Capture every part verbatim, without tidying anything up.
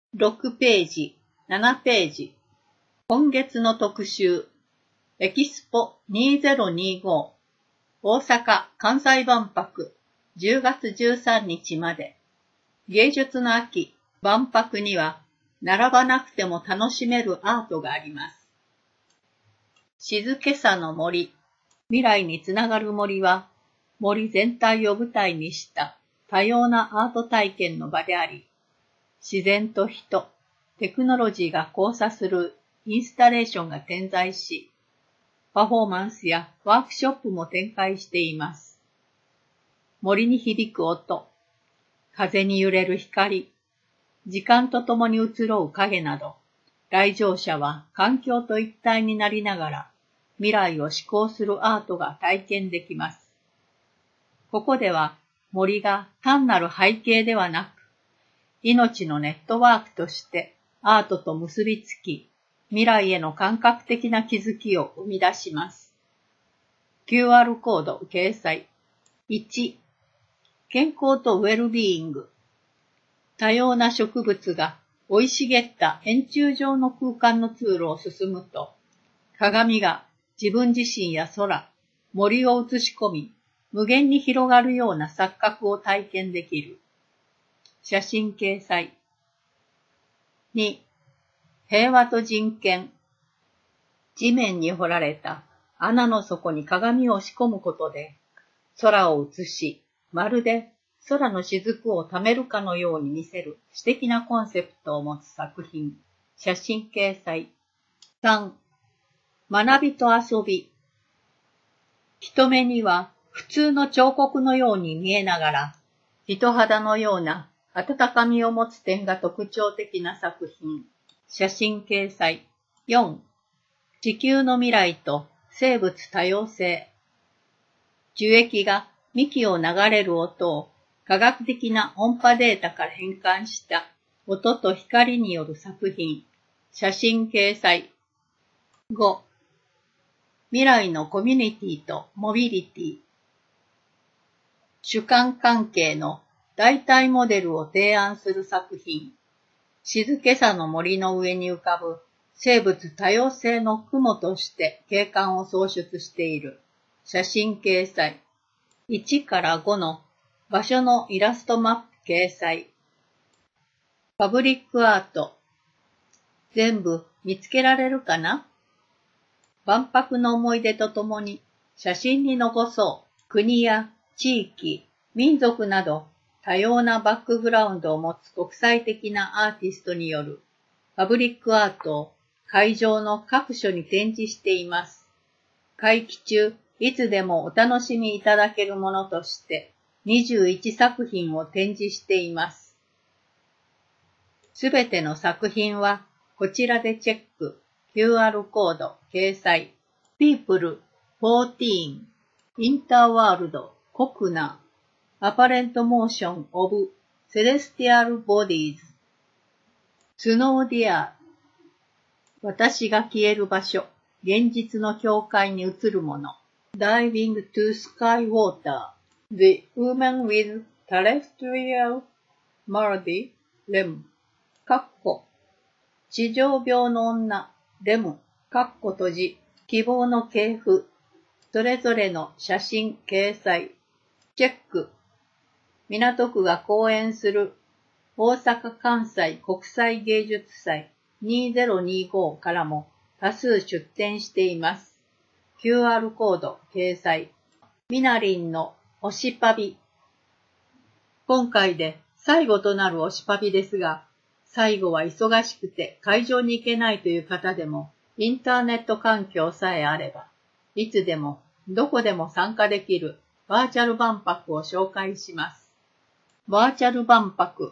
ろくページ、ななページ。今月の特集、エキスポにせんにじゅうご、大阪・関西万博、じゅうがつじゅうさんにちまで。芸術の秋、万博には、並ばなくても楽しめるアートがあります。静けさの森、未来につながる森は、森全体を舞台にした多様なアート体験の場であり、自然と人、テクノロジーが交差するインスタレーションが点在し、パフォーマンスやワークショップも展開しています。森に響く音、風に揺れる光、時間とともに移ろう影など、来場者は環境と一体になりながら未来を思考するアートが体験できます。ここでは森が単なる背景ではなく、命のネットワークとしてアートと結びつき、未来への感覚的な気づきを生み出します。キューアール コード掲載。いち、健康とウェルビーイング。多様な植物が生い茂った円柱状の空間の通路を進むと、鏡が自分自身や空、森を映し込み、無限に広がるような錯覚を体験できる。写真掲載。に、平和と人権。地面に掘られた穴の底に鏡を押し込むことで、空を映し、まるで空の雫を溜めるかのように見せる詩的なコンセプトを持つ作品。写真掲載。さん、学びと遊び。人目には普通の彫刻のように見えながら、人肌のような温かみを持つ点が特徴的な作品。写真掲載。よん、地球の未来と生物多様性。樹液が幹を流れる音を科学的な音波データから変換した音と光による作品。写真掲載。ご、未来のコミュニティとモビリティ。主観関係の代替モデルを提案する作品。静けさの森の上に浮かぶ生物多様性の雲として景観を創出している。写真掲載。いちからごの場所のイラストマップ掲載。パブリックアート。全部見つけられるかな？万博の思い出とともに写真に残そう。国や地域、民族など多様なバックグラウンドを持つ国際的なアーティストによるパブリックアートを会場の各所に展示しています。会期中、いつでもお楽しみいただけるものとしてにじゅういちさくひんを展示しています。すべての作品はこちらでチェック。キューアール コード掲載。People、じゅうよん、インターワールド、コクナ、アパレントモーションオブ、セレスティアルボディーズ、スノーディア、私が消える場所、現実の境界に映るもの、Diving to Sky Water, The Woman with Terrestrial Malady, レム、カッコ、地上病の女、レム、カッコ閉じ、希望の系譜、それぞれの写真掲載、チェック、港区が講演する大阪・関西国際芸術祭にせんにじゅうごからも多数出展しています。キューアール コード掲載。みなりんの推しパビ。今回で最後となる推しパビですが、最後は忙しくて会場に行けないという方でも、インターネット環境さえあれば、いつでもどこでも参加できるバーチャル万博を紹介します。バーチャル万博。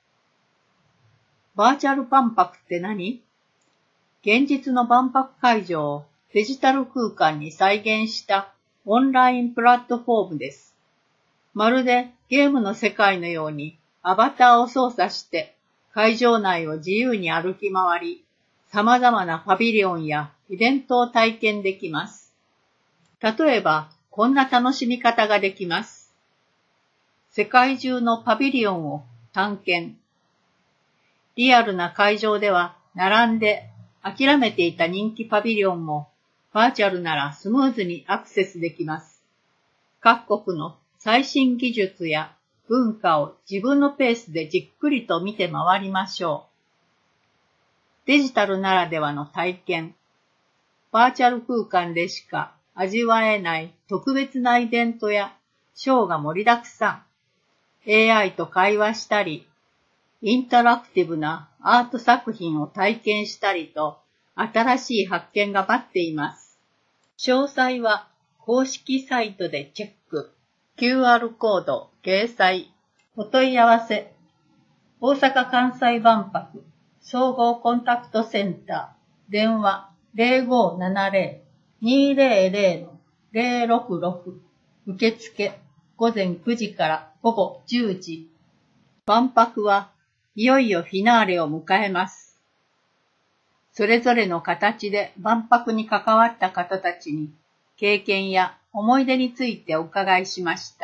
バーチャル万博って何？現実の万博会場をデジタル空間に再現したオンラインプラットフォームです。まるでゲームの世界のようにアバターを操作して会場内を自由に歩き回り、様々なパビリオンやイベントを体験できます。例えば、こんな楽しみ方ができます。世界中のパビリオンを探検。 リアルな会場では並んで諦めていた人気パビリオンもバーチャルならスムーズにアクセスできます。各国の最新技術や文化を自分のペースでじっくりと見て回りましょう。デジタルならではの体験、バーチャル空間でしか味わえない特別なイベントやショーが盛りだくさん、エーアイ と会話したり、インタラクティブなアート作品を体験したりと、新しい発見が待っています。詳細は公式サイトでチェック。キューアール コード掲載。お問い合わせ。大阪・関西万博総合コンタクトセンター。電話 ゼロごーななゼロ にーゼロゼロ ゼロろくろく。受付午前くじから午後じゅうじ。万博はいよいよフィナーレを迎えます。それぞれの形で万博に関わった方たちに経験や思い出についてお伺いしました。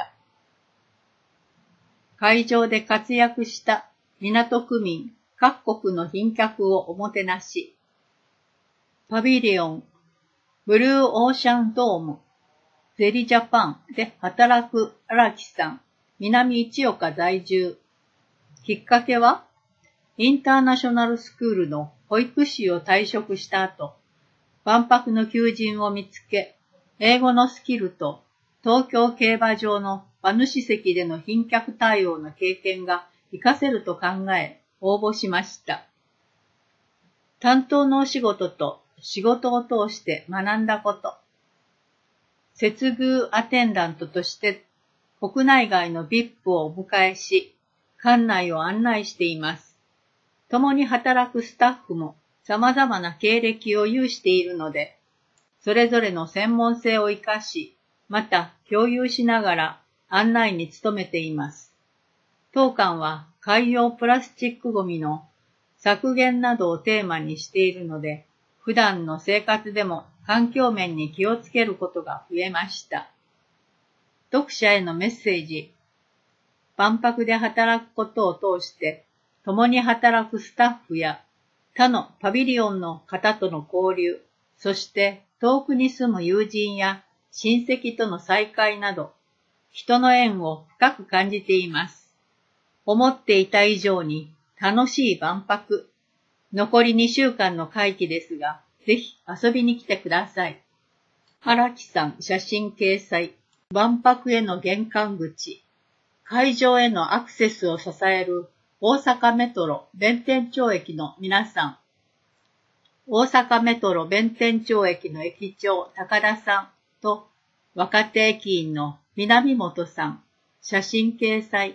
会場で活躍した港区民各国の賓客をおもてなし。パビリオン、ブルーオーシャンドーム、ゼリジャパンで働く荒木さん、南一岡在住。きっかけは、インターナショナルスクールの保育士を退職した後、万博の求人を見つけ、英語のスキルと東京競馬場の馬主席での賓客対応の経験が活かせると考え応募しました。担当のお仕事と仕事を通して学んだこと。接遇アテンダントとして国内外の ブイアイピー をお迎えし、館内を案内しています。共に働くスタッフも様々な経歴を有しているので、それぞれの専門性を活かし、また共有しながら案内に努めています。当館は海洋プラスチックごみの削減などをテーマにしているので、普段の生活でも環境面に気をつけることが増えました。読者へのメッセージ。万博で働くことを通して、共に働くスタッフや他のパビリオンの方との交流、そして遠くに住む友人や親戚との再会など、人の縁を深く感じています。思っていた以上に楽しい万博。残りにしゅうかんの会期ですが、ぜひ遊びに来てください。荒木さん写真掲載。万博への玄関口。会場へのアクセスを支える大阪メトロ弁天町駅の皆さん。大阪メトロ弁天町駅の駅長高田さんと若手駅員の南本さん。写真掲載。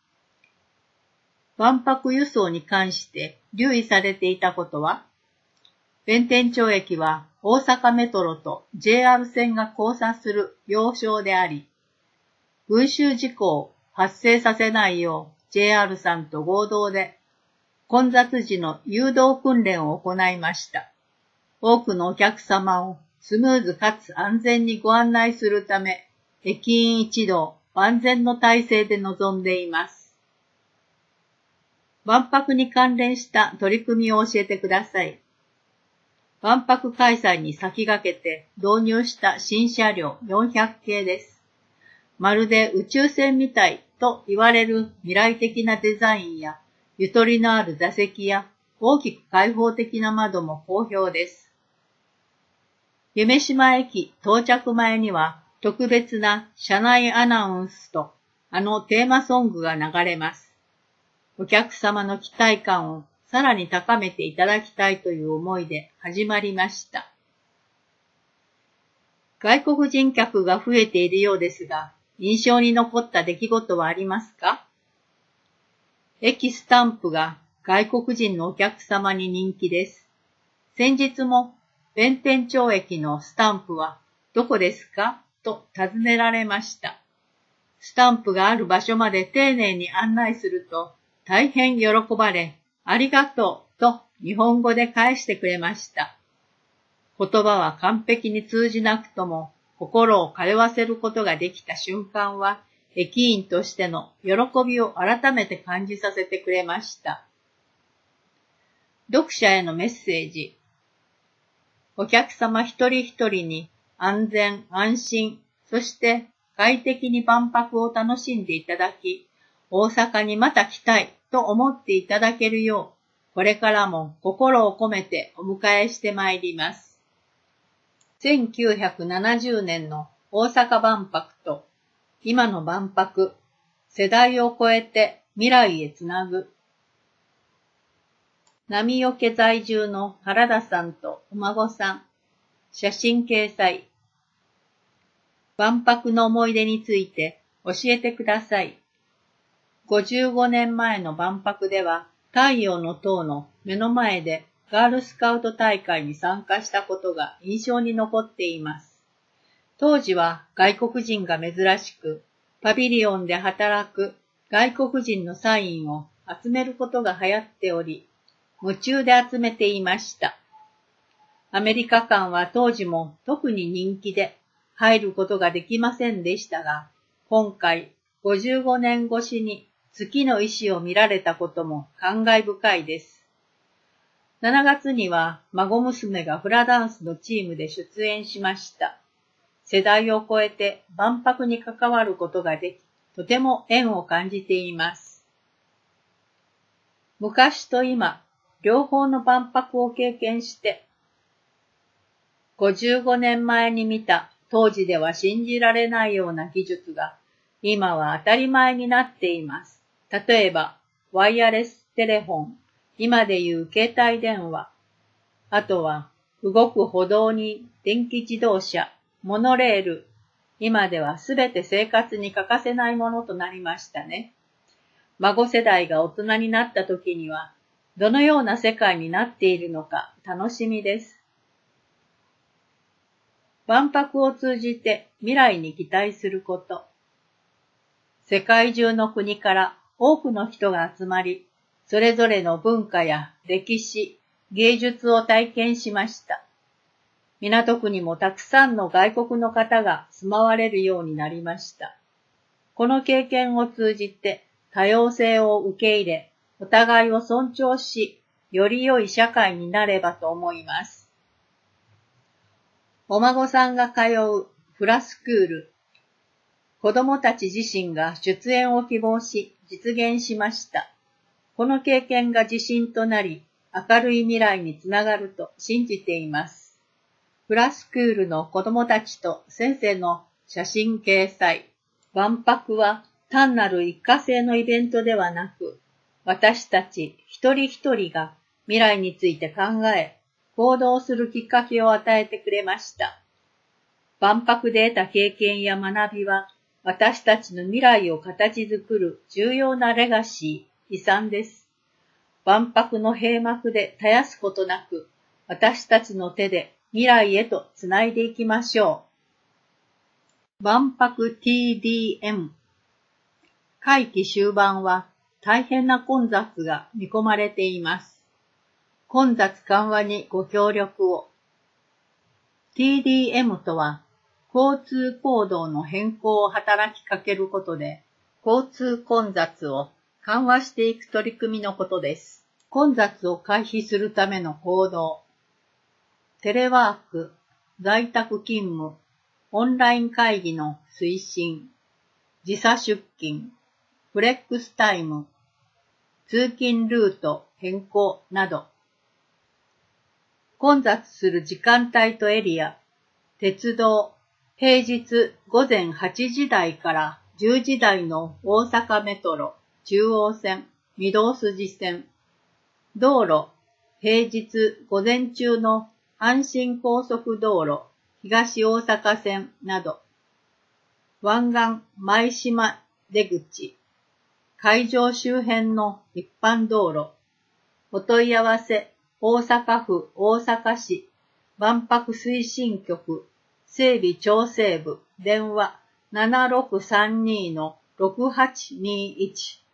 万博輸送に関して留意されていたことは、弁天町駅は大阪メトロと ジェイアール 線が交差する要衝であり、群衆事故を発生させないよう ジェイアール さんと合同で混雑時の誘導訓練を行いました。多くのお客様をスムーズかつ安全にご案内するため、駅員一同万全の体制で臨んでいます。万博に関連した取り組みを教えてください。万博開催に先駆けて導入した新車両よんひゃくけいです。まるで宇宙船みたいと言われる未来的なデザインや、ゆとりのある座席や大きく開放的な窓も好評です。夢島駅到着前には特別な車内アナウンスとあのテーマソングが流れます。お客様の期待感をさらに高めていただきたいという思いで始まりました。外国人客が増えているようですが、印象に残った出来事はありますか？駅スタンプが外国人のお客様に人気です。先日も弁天町駅のスタンプはどこですか？と尋ねられました。スタンプがある場所まで丁寧に案内すると大変喜ばれ、ありがとうと日本語で返してくれました。言葉は完璧に通じなくとも心を通わせることができた瞬間は駅員としての喜びを改めて感じさせてくれました。 読者へのメッセージ。お客様一人一人に安全、安心、そして快適に万博を楽しんでいただき、大阪にまた来たいと思っていただけるよう、これからも心を込めてお迎えしてまいります。せんきゅうひゃくななじゅうねんの大阪万博と今の万博、世代を超えて未来へつなぐ。波除在住の原田さんとお孫さん、写真掲載。万博の思い出について教えてください。ごじゅうごねんまえの万博では太陽の塔の目の前でガールスカウト大会に参加したことが印象に残っています。当時は外国人が珍しく、パビリオンで働く外国人のサインを集めることが流行っており、夢中で集めていました。アメリカ館は当時も特に人気で入ることができませんでしたが、今回ごじゅうごねん越しに月の石を見られたことも感慨深いです。しちがつには孫娘がフラダンスのチームで出演しました。世代を超えて万博に関わることができ、とても縁を感じています。昔と今、両方の万博を経験して、ごじゅうごねんまえに見た当時では信じられないような技術が今は当たり前になっています。例えば、ワイヤレステレフォン、今でいう携帯電話、あとは動く歩道に電気自動車、モノレール、今ではすべて生活に欠かせないものとなりましたね。孫世代が大人になった時には、どのような世界になっているのか楽しみです。万博を通じて未来に期待すること。世界中の国から多くの人が集まり、それぞれの文化や歴史、芸術を体験しました。港区にもたくさんの外国の方が住まわれるようになりました。この経験を通じて多様性を受け入れ、お互いを尊重し、より良い社会になればと思います。お孫さんが通うフラスクール。子供たち自身が出演を希望し、実現しました。この経験が自信となり、明るい未来につながると信じています。フラスクールの子供たちと先生の写真掲載。万博は単なる一過性のイベントではなく、私たち一人一人が未来について考え、行動するきっかけを与えてくれました。万博で得た経験や学びは、私たちの未来を形作る重要なレガシー、遺産です。万博の閉幕で絶やすことなく、私たちの手で未来へとつないでいきましょう。万博 ティーディーエム。会期終盤は大変な混雑が見込まれています。混雑緩和にご協力を。ティーディーエム とは、交通行動の変更を働きかけることで、交通混雑を緩和していく取り組みのことです。混雑を回避するための行動。テレワーク、在宅勤務、オンライン会議の推進、時差出勤、フレックスタイム、通勤ルート変更など。混雑する時間帯とエリア、鉄道、平日午前はちじ台からじゅうじ台の大阪メトロ、中央線、御堂筋線、道路、平日午前中の阪神高速道路、東大阪線など、湾岸舞島出口、会場周辺の一般道路、お問い合わせ、大阪府大阪市万博推進局整備調整部電話 ななろくさんに ろくはちにいち